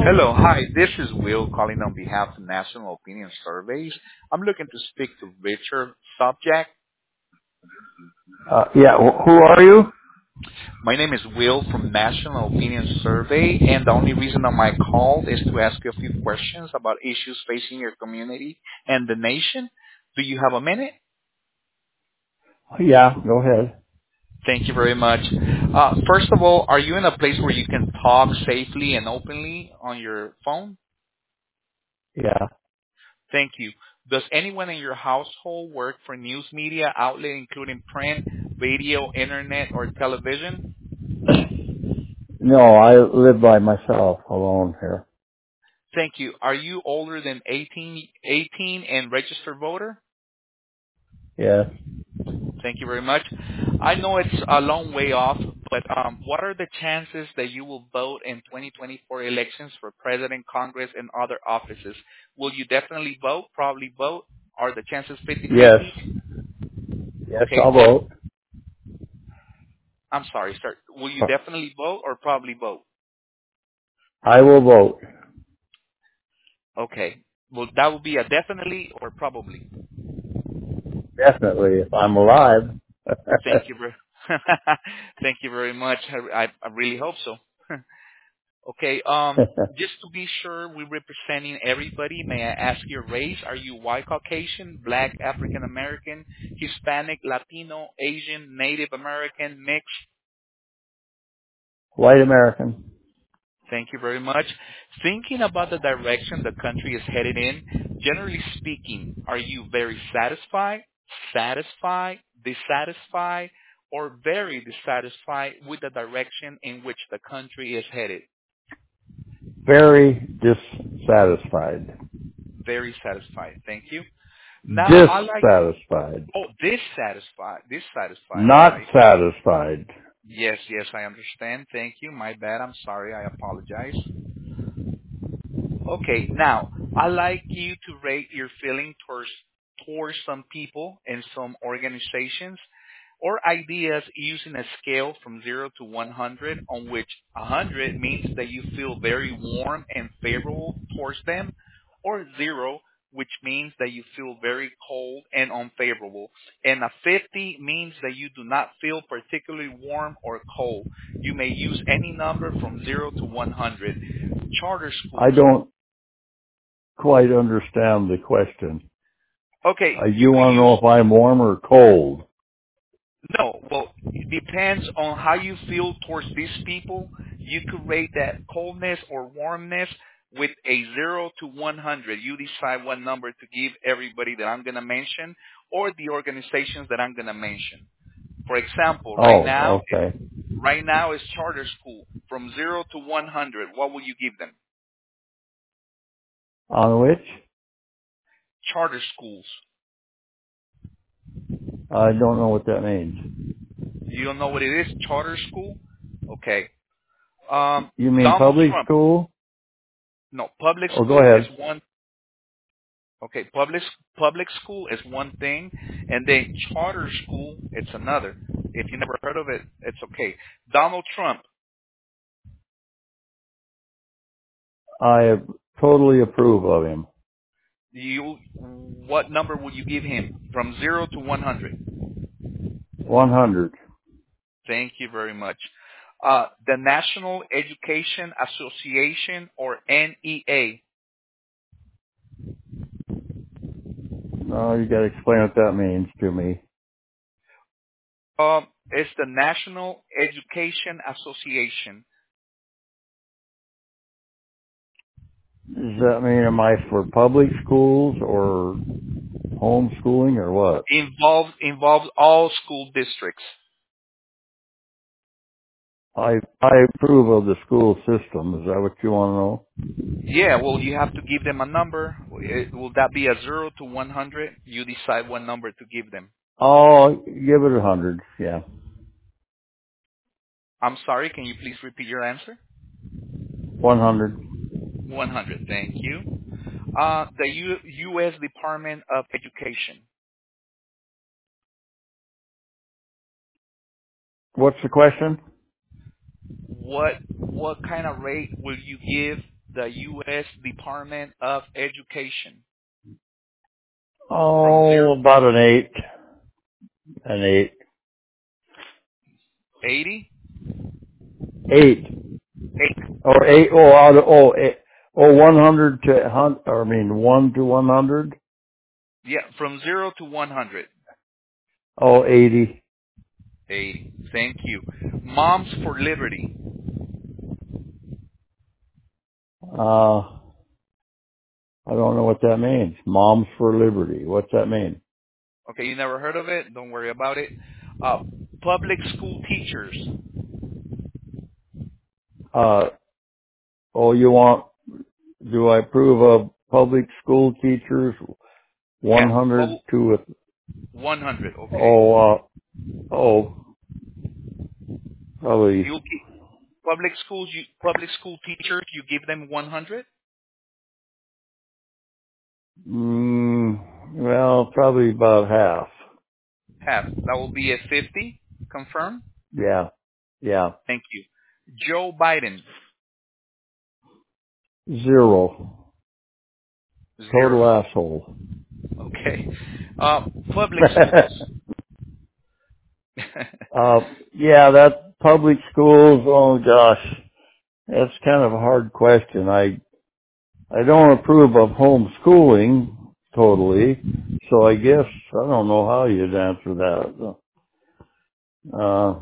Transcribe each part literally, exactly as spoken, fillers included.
Hello. Hi, this is Will calling on behalf of National Opinion Surveys. I'm looking to speak to Richard Subject. Uh, yeah, wh- who are you? My name is Will from National Opinion Survey, and the only reason on my call is to ask you a few questions about issues facing your community and the nation. Do you have a minute? Yeah, go ahead. Thank you very much. Uh, first of all, are you in a place where you can talk safely and openly on your phone? Yeah. Thank you. Does anyone in your household work for news media outlet, including print, radio, internet, or television? No, I live by myself alone here. Thank you. Are you older than eighteen, eighteen and registered voter? Yes. Thank you very much. I know it's a long way off, but um, what are the chances that you will vote in twenty twenty-four elections for president, Congress, and other offices? Will you definitely vote, probably vote? Are the chances Yes. fifty-fifty? Yes, Okay. I'll vote. I'm sorry, sir. Will you definitely vote or probably vote? I will vote. Okay. Well, that would be a definitely or probably. Definitely, if I'm alive. Thank you very, thank you very much. I, I, I really hope so. Okay. Um, just to be sure we're representing everybody, may I ask your race? Are you white Caucasian, black, African American, Hispanic, Latino, Asian, Native American, mixed? White American. Thank you very much. Thinking about the direction the country is headed in, generally speaking, are you very satisfied, satisfied, dissatisfied, or very dissatisfied with the direction in which the country is headed? Very dissatisfied. Very satisfied. Thank you. Now, I like, Dissatisfied. oh, dissatisfied, dissatisfied, Not right? satisfied. Yes, yes, I understand. Thank you. My bad. I'm sorry. I apologize. Okay, now I like you to rate your feeling towards towards some people and some organizations or ideas using a scale from zero to one hundred, on which one hundred means that you feel very warm and favorable towards them, or zero, which means that you feel very cold and unfavorable, and a fifty means that you do not feel particularly warm or cold. You may use any number from zero to one hundred. Charter I schools. don't quite understand the question. Okay, Uh, you you could want to use know if I'm warm or cold? no. Well, it depends on how you feel towards these people. You could rate that coldness or warmness with a zero to one hundred. You decide what number to give everybody that I'm going to mention or the organizations that I'm going to mention. For example, right now, Oh, okay. right now is charter school from zero to one hundred. What will you give them? On which? Charter schools. I don't know what that means. You don't know what it is? Charter school? Okay. Um, You mean Donald public Trump. school? No, public Oh, go school is ahead. one. Okay, public public school is one thing, and then charter school it's another. If you never heard of it, it's okay. Donald Trump, I totally approve of him. you what number would you give him from zero to one hundred? one hundred. Thank you very much. Uh, the National Education Association, or N E A. No, you got to explain what that means to me. Um, it's the National Education Association. Does that mean am I for public schools or homeschooling or what? Involves involves all school districts. I I approve of the school system. Is that what you want to know? Yeah, well, you have to give them a number. It- Will that be a zero to one hundred? You decide what number to give them. Oh, give it a hundred. Yeah, I'm sorry, can you please repeat your answer? one hundred. one hundred, thank you. Uh, the U- U.S. Department of Education. What's the question? What what kind of rate will you give the U S Department of Education? From Oh, zero about an eight. An eight. eighty? Eight. Eight. Or eight, oh, out of, oh, eight, oh, one hundred to, hun- or I mean, one to one hundred? Yeah, from zero to one hundred. Oh, eighty. eighty. Thank you. Moms for Liberty. Uh, I don't know what that means. Moms for Liberty. What's that mean? Okay, you never heard of it? Don't worry about it. Uh, public school teachers. Uh, oh, you want, do I approve of public school teachers Yeah, one hundred well, to, one hundred. Okay. oh, uh, oh, probably, You gi- public schools, you public school teachers, you give them one hundred. mm, well, probably about half. Half. That will be a fifty. Confirm. Yeah. Yeah. Thank you. Joe Biden. Zero. Total Zero. asshole. Okay. Uh, public schools. uh, yeah, that public schools, oh gosh, that's kind of a hard question. I, I don't approve of homeschooling totally, so I guess, I don't know how you'd answer that. Uh,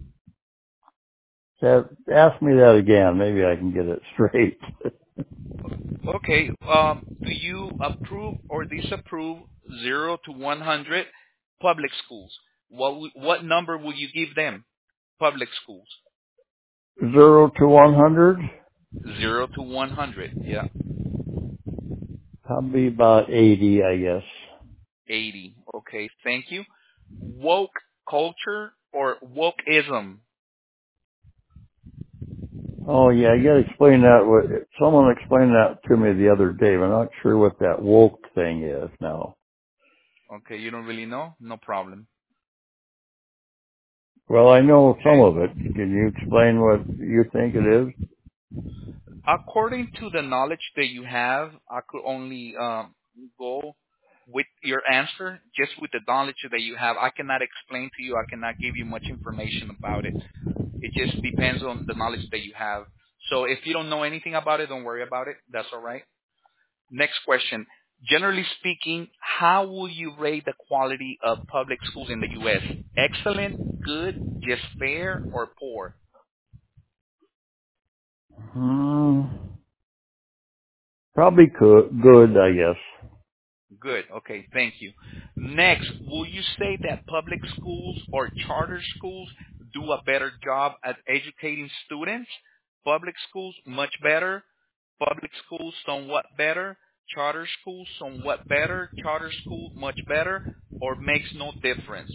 that, ask me that again. Maybe I can get it straight. Okay. Um, do you approve or disapprove zero to one hundred public schools? What w- what number will you give them? Public schools. Zero to one hundred? Zero to one hundred. Yeah. Probably about eighty, I guess. eighty. Okay. Thank you. Woke culture or wokeism? Oh yeah, you gotta explain that. What someone explained that to me the other day. I'm not sure what that woke thing is now. Okay. You don't really know? No problem. Well, I know some Okay. of it. Can you explain what you think it is? According to the knowledge that you have, I could only um, go with your answer just with the knowledge that you have. I cannot explain to you. I cannot give you much information about it. It just depends on the knowledge that you have. So if you don't know anything about it, don't worry about it. That's all right. Next question. Generally speaking, how will you rate the quality of public schools in the U S? Excellent, good, just fair, or poor? Hmm. Probably co- good, I guess. Good. Okay. Thank you. Next, will you say that public schools or charter schools do a better job at educating students? Public schools much better. Public schools somewhat better. Charter schools somewhat better. Charter school much better, or makes no difference.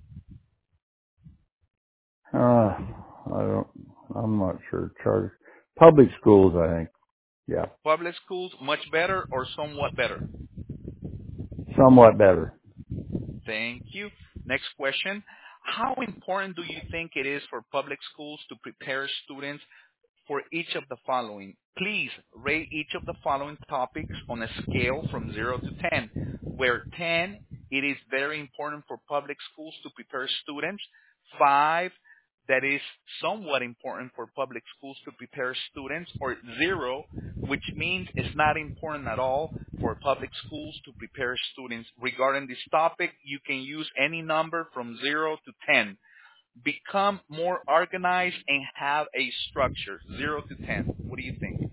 Uh, I don't. I'm not sure. Charter, public schools, I think. Yeah, Public schools much better or somewhat better. somewhat better. Thank you. Next question. How important do you think it is for public schools to prepare students for each of the following? Please rate each of the following topics on a scale from zero to ten, where ten, it is very important for public schools to prepare students. five, that is somewhat important for public schools to prepare students, or zero, which means it's not important at all for public schools to prepare students. Regarding this topic, you can use any number from zero to ten. Become more organized and have a structure. Zero to ten. What do you think?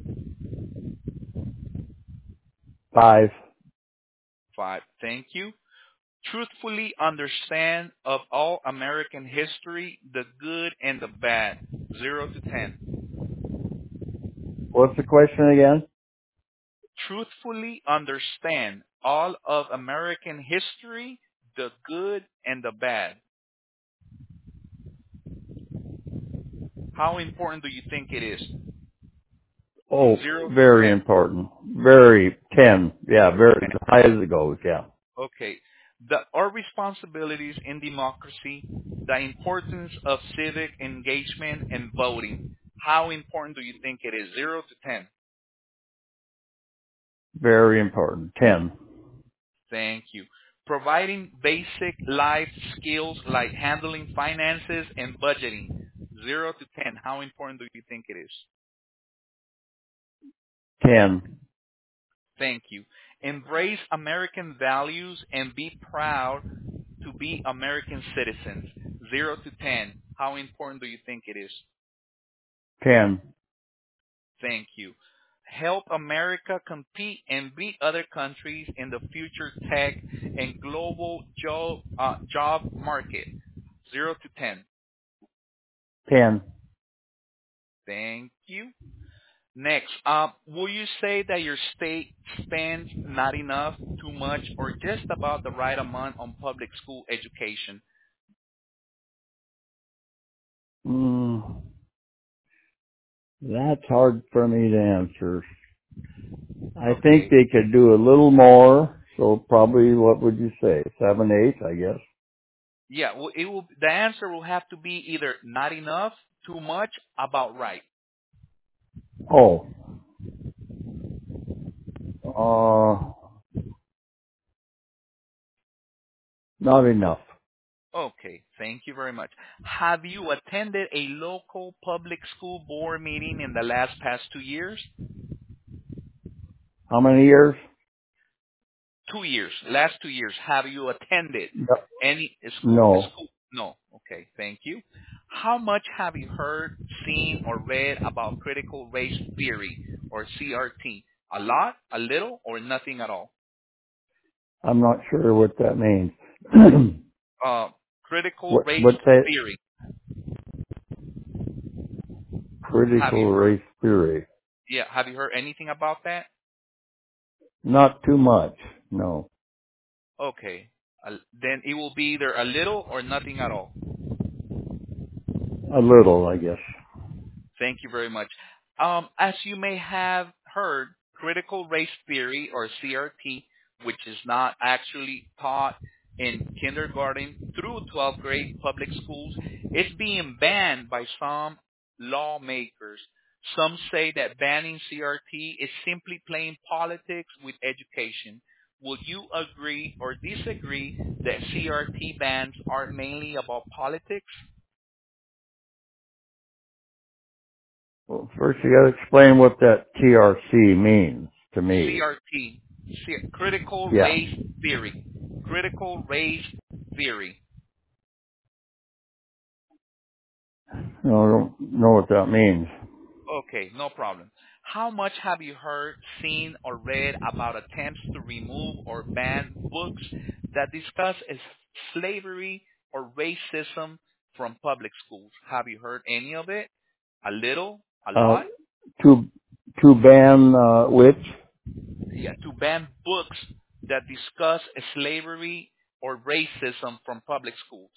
Five. Five. Thank you. Truthfully understand of all American history, the good and the bad. Zero to ten. What's the question again? Truthfully understand all of American history, the good and the bad. How important do you think it is? Oh, From zero to very ten. important. Very ten. Yeah, very as high as it goes. Yeah. Okay. The, our responsibilities in democracy, the importance of civic engagement and voting. How important do you think it is? Zero to ten. Very important. ten. Thank you. Providing basic life skills like handling finances and budgeting. Zero to ten. How important do you think it is? ten. Thank you. Embrace American values and be proud to be American citizens. Zero to ten. How important do you think it is? ten. Thank you. Help America compete and beat other countries in the future tech and global job, uh, job market. Zero to ten. ten. Thank you. Next, uh, will you say that your state spends not enough, too much, or just about the right amount on public school education? Mm, that's hard for me to answer. I think Okay. they could do a little more, so probably, what would you say? Seven, eight, I guess. Yeah, well, it will. The answer will have to be either not enough, too much, about right. Oh, uh, not enough. Okay, thank you very much. Have you attended a local public school board meeting in the last past two years? How many years? Two years, last two years. Have you attended No. any school? No. school? No. Okay, thank you. How much have you heard, seen, or read about critical race theory or C R T? A lot, a little, or nothing at all? I'm not sure what that means. Uh, critical what, race what's that? theory. Have Critical you heard? race theory. Yeah, have you heard anything about that? Not too much. No. Okay. Uh, then it will be either a little or nothing at all. A little, I guess. Thank you very much. Um, as you may have heard, critical race theory, or C R T, which is not actually taught in kindergarten through twelfth grade public schools, is being banned by some lawmakers. Some say that banning C R T is simply playing politics with education. Will you agree or disagree that C R T bans are mainly about politics? Well, first you gotta explain what that T R C means to me. C R T, C- critical Yeah. race theory. Critical race theory. No, I don't know what that means. Okay, no problem. How much have you heard, seen, or read about attempts to remove or ban books that discuss is slavery or racism from public schools? Have you heard any of it? A little? A Uh, lot? to, to ban, uh, which? Yeah, to ban books that discuss slavery or racism from public schools.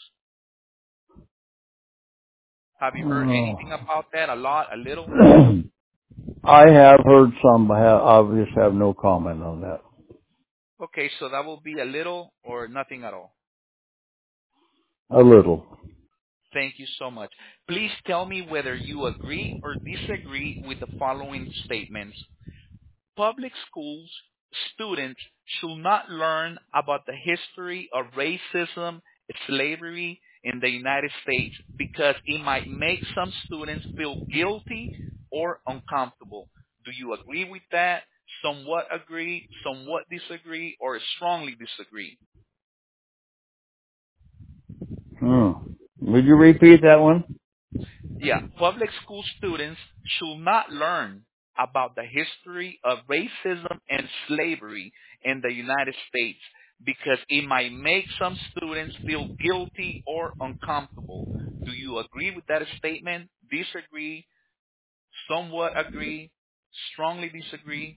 Have you heard anything Oh. about that? A lot? A little? I have heard some, but have, I just have no comment on that. Okay, so that will be a little or nothing at all. A little. Thank you so much. Please tell me whether you agree or disagree with the following statements. Public schools students should not learn about the history of racism, slavery in the United States because it might make some students feel guilty or uncomfortable. Do you agree with that? Somewhat agree, somewhat disagree, or strongly disagree? Hmm. Would you repeat that one? Yeah, public school students should not learn about the history of racism and slavery in the United States because it might make some students feel guilty or uncomfortable. Do you agree with that statement? Disagree? Somewhat agree? Strongly disagree?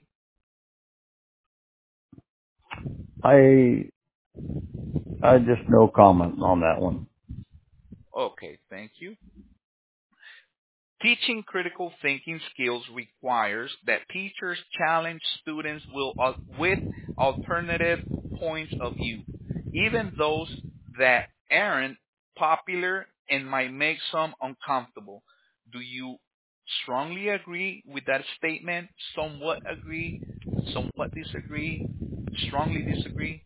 I, I just no comment on that one. Okay, thank you. Teaching critical thinking skills requires that teachers challenge students will, uh, with alternative points of view, even those that aren't popular and might make some uncomfortable. Do you strongly agree with that statement? Somewhat agree? somewhat disagree, strongly disagree?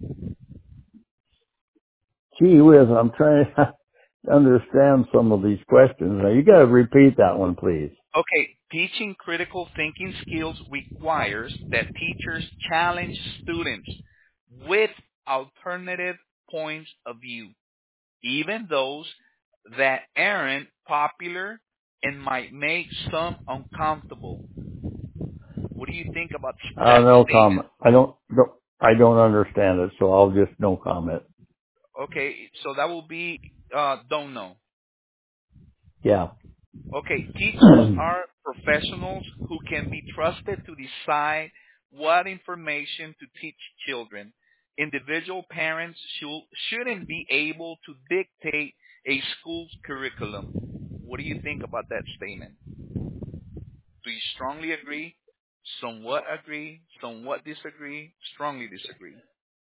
Gee whiz, I'm trying to understand some of these questions. Now, you got to repeat that one, please. Okay, teaching critical thinking skills requires that teachers challenge students with alternative points of view, even those that aren't popular and might make some uncomfortable. What do you think about Uh, that no statement? comment. I don't, don't, I don't understand it, so I'll just no comment. Okay, so that will be uh, don't know. Yeah. Okay, teachers are professionals who can be trusted to decide what information to teach children. Individual parents should, shouldn't be able to dictate a school's curriculum. What do you think about that statement? Do you strongly agree, somewhat agree, somewhat disagree, strongly disagree?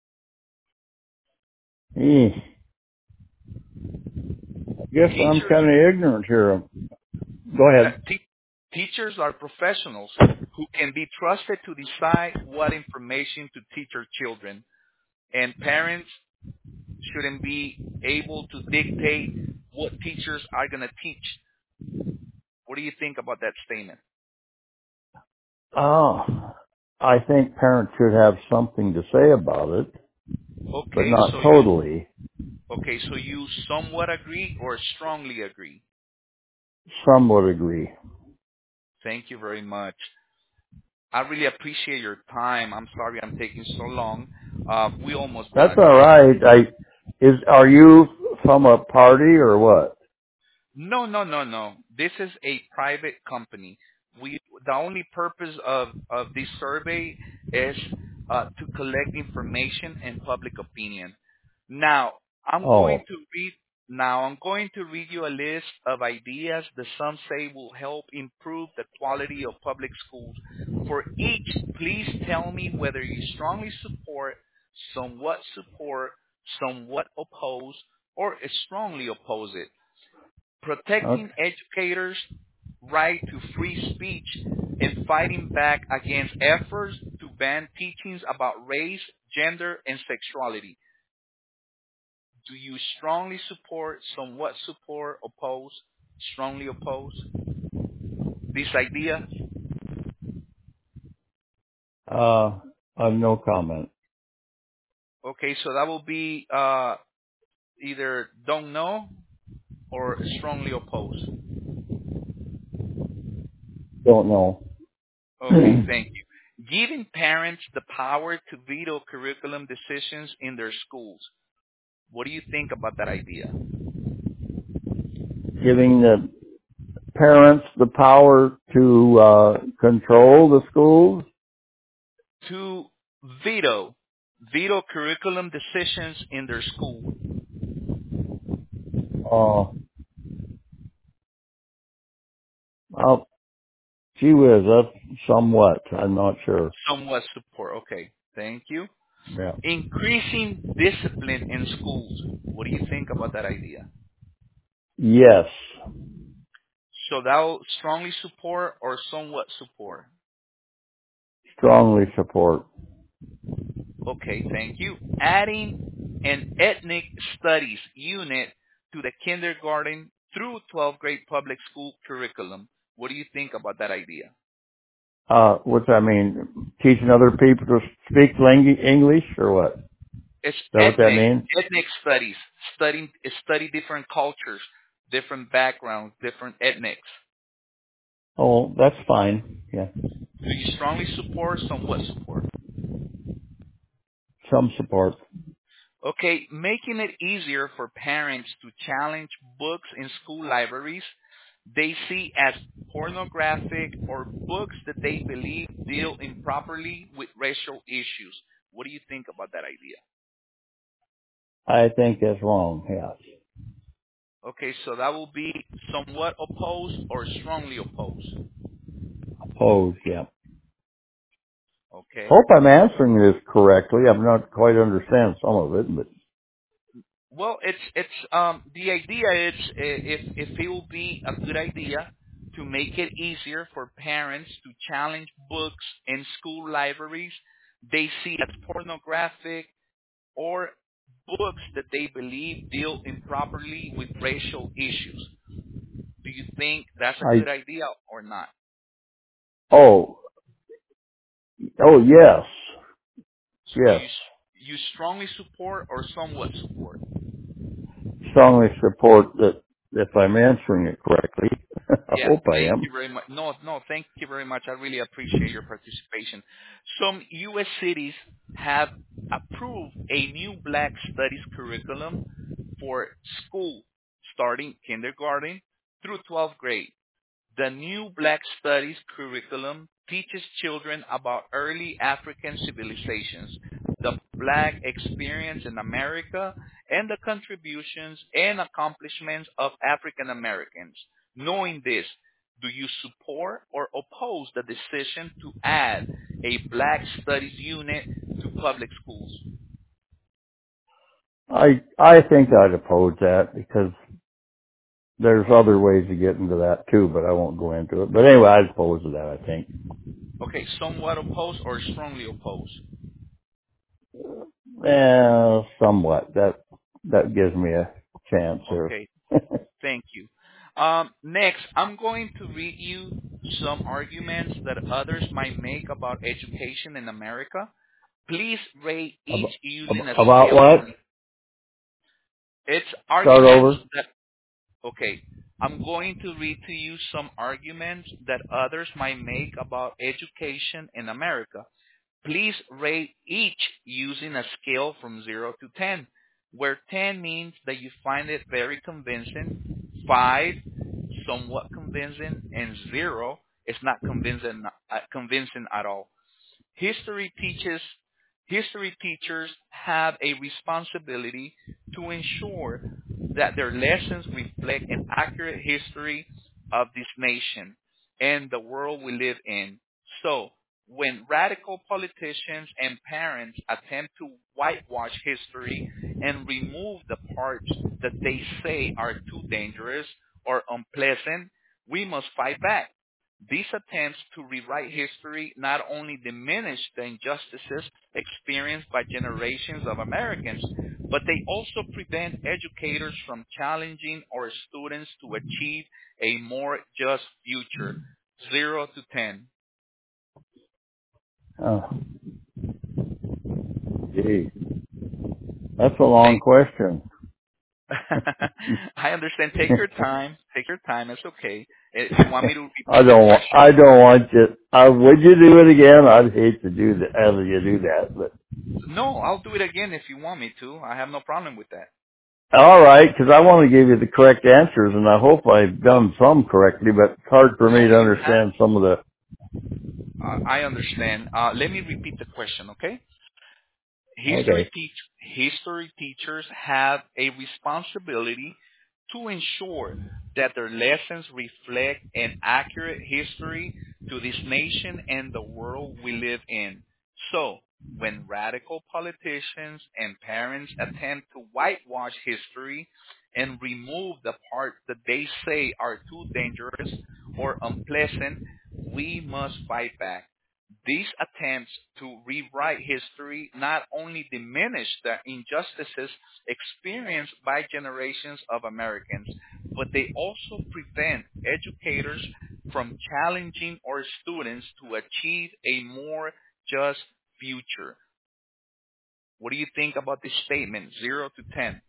Eh, I guess I'm Teachers kind of ignorant here. Go Uh, ahead. te- teachers are professionals who can be trusted to decide what information to teach our children, and parents shouldn't be able to dictate what teachers are going to teach. What do you think about that statement? Oh, I think parents should have something to say about it, but Okay, not so you totally. okay, so you somewhat agree or strongly agree. Some would agree. Thank you very much. I really appreciate your time. I'm sorry I'm taking so long. Uh, we almost That's done. all right. I is. Are you from a party or what? No, no, no, no. This is a private company. We the only purpose of of this survey is uh, to collect information and public opinion. Now, I'm going Oh, to read now I'm going to read you a list of ideas that some say will help improve the quality of public schools. For each, please tell me whether you strongly support, somewhat support, somewhat oppose, or strongly oppose it. okay. Protecting educators' right to free speech and fighting back against efforts to ban teachings about race, gender, and sexuality. Do you strongly support, somewhat support, oppose, strongly oppose this idea? Uh, I have no comment. Okay, so that will be uh, either don't know or strongly oppose. Don't know. Okay, thank you. Giving parents the power to veto curriculum decisions in their schools. What do you think about that idea? Giving the parents the power to uh, control the schools. To veto, veto curriculum decisions in their school. Uh, I'll, gee whiz, that's somewhat. I'm not sure. Somewhat support. Okay, thank you. Yeah. Increasing discipline in schools. What do you think about that idea? Yes. So that will strongly support or somewhat support. Strongly support. Okay, thank you. Adding an ethnic studies unit to the kindergarten through twelfth grade public school curriculum. What do you think about that idea? Uh, what's that mean? Teaching other people to speak ling- English or what? Is It's that what that ethnic, means? ethnic studies. Studying, study different cultures, different backgrounds, different ethnics. Oh, that's fine. Yeah. Do you strongly support, somewhat support? Some support. Okay, making it easier for parents to challenge books in school libraries they see as pornographic or books that they believe deal improperly with racial issues. What do you think about that idea? I think that's wrong. Yes. Okay, so that will be somewhat opposed or strongly opposed. Opposed. Yeah. Okay. Hope I'm answering this correctly. I'm not quite understand some of it, but Well, it's it's um the idea is i- if if it will be a good idea, to make it easier for parents to challenge books in school libraries they see as pornographic or books that they believe deal improperly with racial issues. Do you think that's a I good idea or not? oh oh yes Do yes you you strongly support or somewhat support? strongly support that if I'm answering it correctly. I Yeah, hope I thank am. you very much. No, no, thank you very much. I really appreciate your participation. Some U S cities have approved a new Black Studies curriculum for school starting kindergarten through twelfth grade. The new Black Studies curriculum teaches children about early African civilizations, the Black experience in America, and the contributions and accomplishments of African Americans. Knowing this, do you support or oppose the decision to add a Black Studies unit to public schools? I I think I'd oppose that because there's other ways to get into that too, but I won't go into it. But anyway, I'd oppose that. I think. Okay, somewhat oppose or strongly oppose? Eh, somewhat. That that gives me a chance here. Okay, thank you. Um, next, I'm going to read you some arguments that others might make about education in America. Please rate each About, using a about scale what? from it's Start arguments over. that okay. I'm going to read to you some arguments that others might make about education in America. Please rate each using a scale from zero to ten, where ten means that you find it very convincing, five, somewhat convincing, and zero is not convincing, uh, convincing at all. History teaches History teachers have a responsibility to ensure that their lessons reflect an accurate history of this nation and the world we live in. So, when radical politicians and parents attempt to whitewash history and remove the parts that they say are too dangerous or unpleasant, we must fight back. These attempts to rewrite history not only diminish the injustices experienced by generations of Americans, but they also prevent educators from challenging our students to achieve a more just future. Zero to ten. Oh, gee, that's a long Thank. question. I understand. Take your time. Take your time. It's okay. If you want me to I repeat the don't want. question, I don't want you. I would you do it again? I'd hate to do that. Have you do that, but no, I'll do it again if you want me to. I have no problem with that. all right, because I want to give you the correct answers, and I hope I've done some correctly. But it's hard for me No, to you have. understand some of the. Uh, I understand. Uh, let me repeat the question, okay? History, Okay. teach, history teachers have a responsibility to ensure that their lessons reflect an accurate history to this nation and the world we live in. So, when radical politicians and parents attempt to whitewash history and remove the parts that they say are too dangerous or unpleasant, we must fight back. These attempts to rewrite history not only diminish the injustices experienced by generations of Americans, but they also prevent educators from challenging our students to achieve a more just future. What do you think about this statement, zero to ten?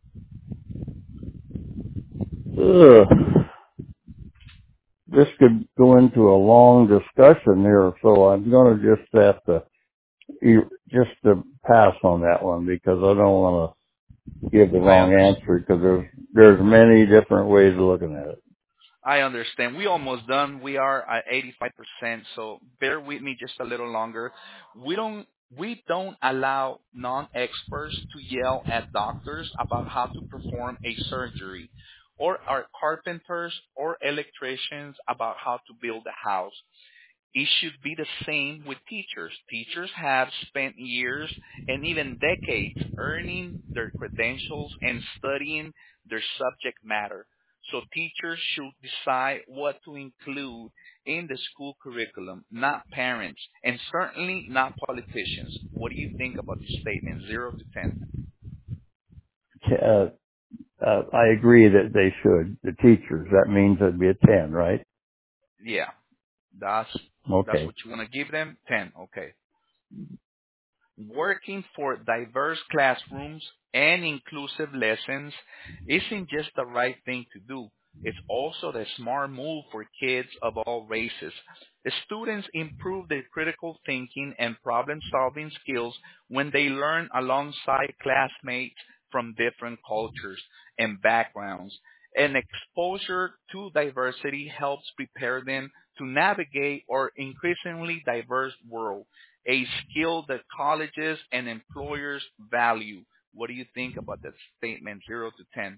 Ugh. This could go into a long discussion here, so I'm going to just have to you- just to pass on that one because I don't want to give the I wrong understand. answer because there's there's many different ways of looking at it. I understand. We almost done. We are at eighty-five percent, so bear with me just a little longer. We don't we don't allow non-experts to yell at doctors about how to perform a surgery, or our carpenters or electricians about how to build a house. It should be the same with teachers. Teachers have spent years and even decades earning their credentials and studying their subject matter. So teachers should decide what to include in the school curriculum, not parents, and certainly not politicians. What do you think about this statement, zero to ten? Uh, uh, I agree that they should. The teachers. That means it'd be a ten, right? Yeah, that's that's Okay. what you want to give them, ten. Okay. Working for diverse classrooms and inclusive lessons isn't just the right thing to do. It's also the smart move for kids of all races. The students improve their critical thinking and problem solving skills when they learn alongside classmates from different cultures and backgrounds. And exposure to diversity helps prepare them to navigate our increasingly diverse world, a skill that colleges and employers value. What do you think about that statement, zero to ten?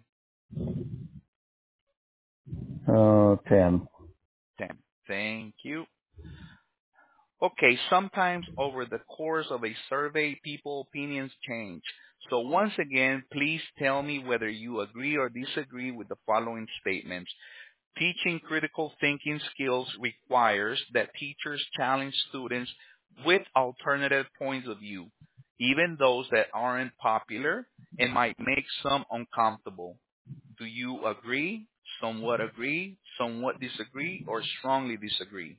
Uh, ten. ten. Thank you. Okay, sometimes over the course of a survey, people opinions change. So once again, please tell me whether you agree or disagree with the following statements. Teaching critical thinking skills requires that teachers challenge students with alternative points of view, even those that aren't popular and might make some uncomfortable. Do you agree, somewhat agree, somewhat disagree, or strongly disagree?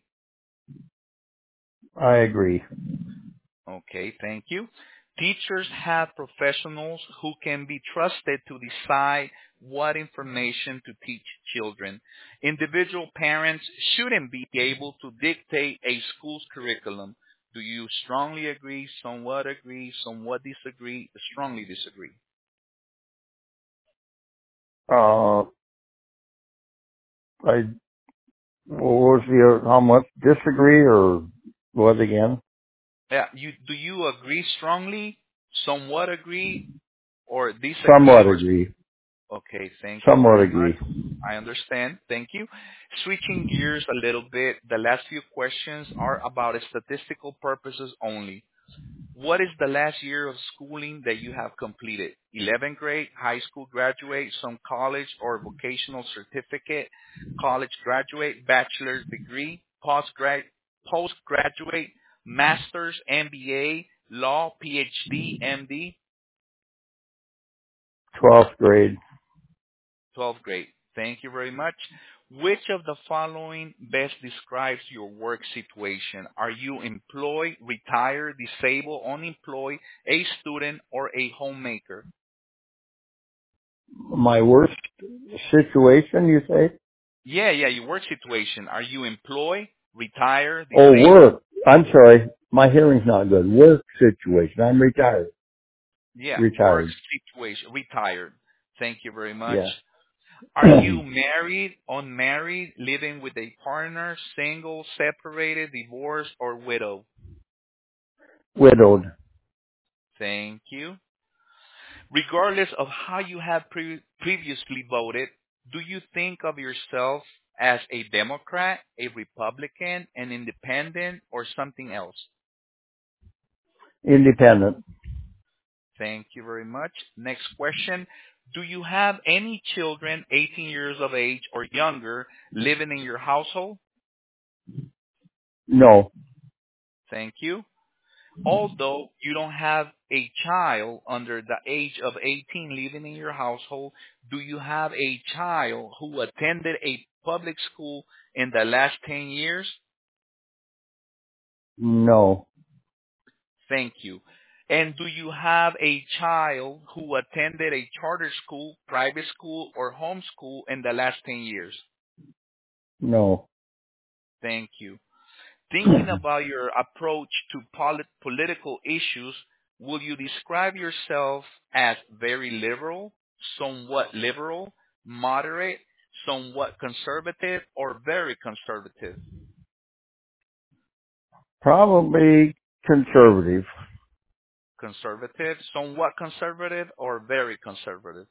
I agree. Okay, thank you. Teachers have professionals who can be trusted to decide what information to teach children. Individual parents shouldn't be able to dictate a school's curriculum. Do you strongly agree, somewhat agree, somewhat disagree, strongly disagree? Uh, I, what was the, how much disagree or what again? Yeah, you do you agree strongly, somewhat agree, or disagree, Somewhat or agree. okay, thank you Somewhat very much. agree. I understand. Thank you. Switching gears a little bit, the last few questions are about statistical purposes only. What is the last year of schooling that you have completed? eleventh grade, high school graduate, some college or vocational certificate, college graduate, bachelor's degree, postgrad, postgraduate, master's, M B A, law, P H D, M D, twelfth grade. twelfth grade. Thank you very much. Which of the following best describes your work situation? Are you employed, retired, disabled, unemployed, a student, or a homemaker? My worst situation, you say? Yeah, yeah, your work situation. Are you employed, retired, Oh, disabled? work. I'm sorry. My hearing's not good. Work situation. I'm retired. Yeah, work Retired. situation, retired. Thank you very much. Yeah. Are you married, unmarried, living with a partner, single, separated, divorced, or widowed? Widowed. Thank you. Regardless of how you have pre- previously voted, do you think of yourself as a Democrat, a Republican, an independent, or something else? Independent. Thank you very much. Next question. Do you have any children eighteen years of age or younger living in your household? No. Thank you. Although you don't have a child under the age of eighteen living in your household, do you have a child who attended a public school in the last ten years? No. Thank you. And do you have a child who attended a charter school, private school, or homeschool in the last ten years? No. Thank you. Thinking about your approach to polit- political issues, will you describe yourself as very liberal, somewhat liberal, moderate, somewhat conservative, or very conservative? Probably conservative. Conservative, somewhat conservative, or very conservative?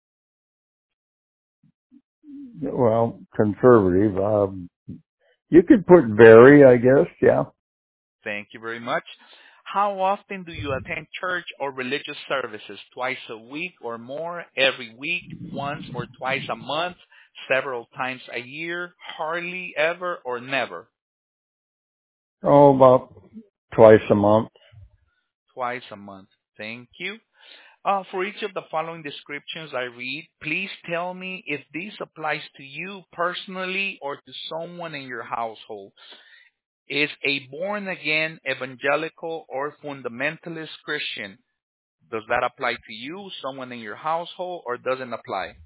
Well, conservative. Um, you could put very, I guess. Yeah. Thank you very much. How often do you attend church or religious services? Twice a week or more? Every week? Once or twice a month? several times a year, hardly ever, or never? Oh, about twice a month. Twice a month. Thank you. Uh, for each of the following descriptions I read, please tell me if this applies to you personally or to someone in your household. Is a born-again evangelical or fundamentalist Christian? Does that apply to you, someone in your household, or doesn't apply?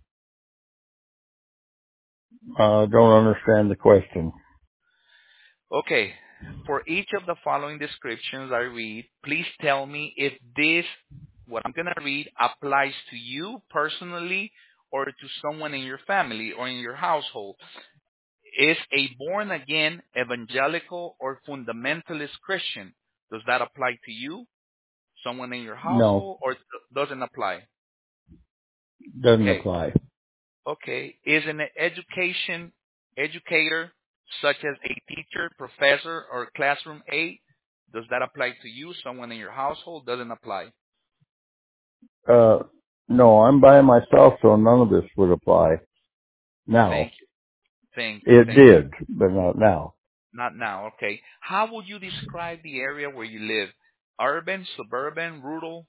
Uh, don't understand the question. Okay. For each of the following descriptions I read, please tell me if this, what I'm going to read, applies to you personally or to someone in your family or in your household. Is a born-again evangelical or fundamentalist Christian? Does that apply to you, someone in your No, household, or th- doesn't apply? doesn't Okay. apply. Okay. Is an education educator, such as a teacher, professor, or classroom aide? Does that apply to you, someone in your household? Doesn't apply. Uh, no, I'm by myself, so none of this would apply Thank now. you. Thank you. It Thank you. did, but not now. Not now. Okay. How would you describe the area where you live? Urban, suburban, rural?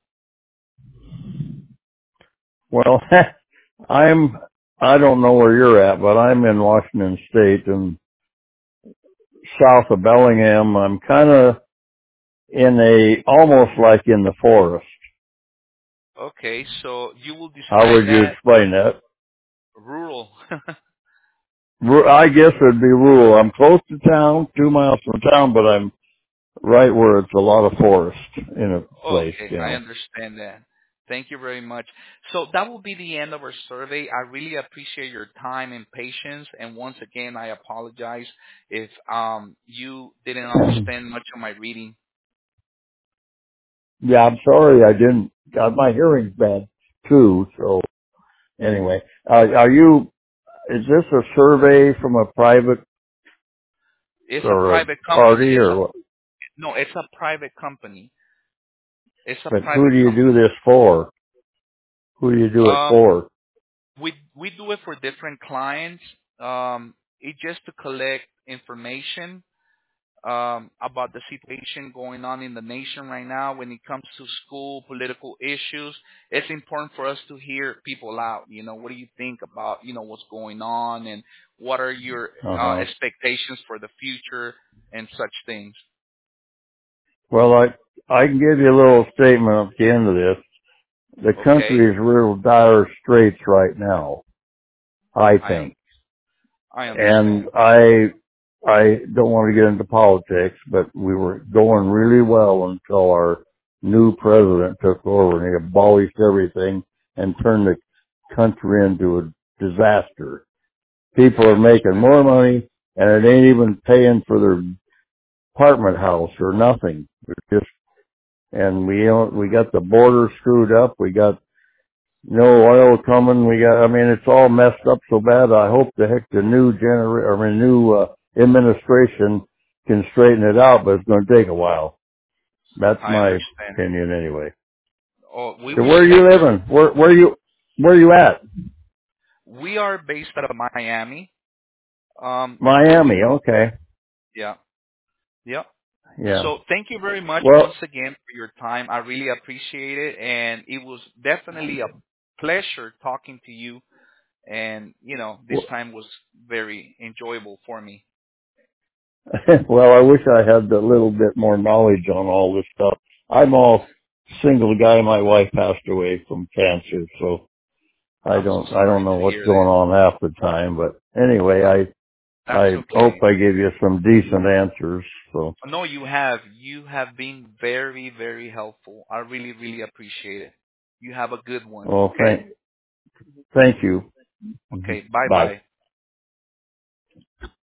Well, I'm, I don't know where you're at, but I'm in Washington State and south of Bellingham. I'm kind of in a, almost like in the forest. Okay. So you will How describe would you that explain that? rural. Ru- I guess it'd be rural. I'm close to town, two miles from town, but I'm right where it's a lot of forest in a place, Okay, you I know. understand that. Thank you very much. So that will be the end of our survey. I really appreciate your time and patience. And once again, I apologize if um, you didn't understand much of my reading. Yeah, I'm sorry I didn't, God, my hearing's bad too, so anyway. Uh, are you, is this a survey from a private It's a or a private company. party It's or a what? no. It's a private company. It's a But who private do you do company. this for? Who do you do it Um, for? we we do it for different clients. Um, it just to collect information um, about the situation going on in the nation right now when it comes to school, political issues. It's important for us to hear people out. You know, what do you think about, you know, what's going on and what are your uh, Uh-huh. expectations for the future and such things? Well, I, I can give you a little statement at the end of this. The Okay, country is real dire straits right now, I I un- think. I And understand. I, I don't want to get into politics, but we were going really well until our new president took over and he abolished everything and turned the country into a disaster. People I are making understand. more money and it ain't even paying for their apartment house or nothing. We're just, and we don't, we got the border screwed up. We got no oil coming. We got, I mean, it's all messed up so bad. I hope the heck the new gener, I mean, new uh, administration can straighten it out, but it's going to take a while. That's I my understand. opinion anyway. Oh, we So where are you respect your. living? Where, where you, where you at? We are based out of Miami. Um, Miami. we Okay. yeah yeah. Yeah. So thank you very much once Well, again for your time. I really appreciate it, and it was definitely a pleasure talking to you. And you know, this time was very enjoyable for me. well, I wish I had a little bit more knowledge on all this stuff. I'm all single guy. My wife passed away from cancer, so I I'm so don't, I sorry don't know to what's hear going that. on half the time, but anyway, I, That's I hope okay. I give you some decent answers. So, No, you have. You have been very, very helpful. I really, really appreciate it. You have a good one. well, Okay. thank, thank you. Okay. Bye, Bye. bye.